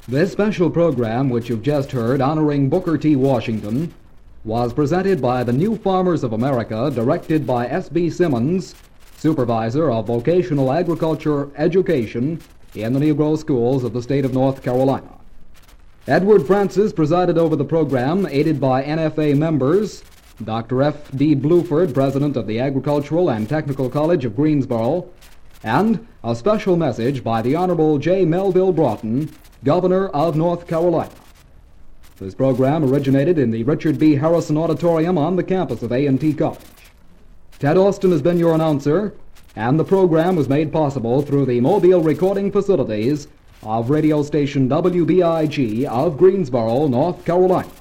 This special program, which you've just heard, honoring Booker T. Washington, was presented by the New Farmers of America, directed by S.B. Simmons, Supervisor of Vocational Agriculture Education in the Negro Schools of the state of North Carolina. Edward Francis presided over the program, aided by NFA members, Dr. F.D. Bluford, President of the Agricultural and Technical College of Greensboro, and a special message by the Honorable J. Melville Broughton, Governor of North Carolina. This program originated in the Richard B. Harrison Auditorium on the campus of A&T College. Ted Austin has been your announcer, and the program was made possible through the mobile recording facilities of radio station WBIG of Greensboro, North Carolina.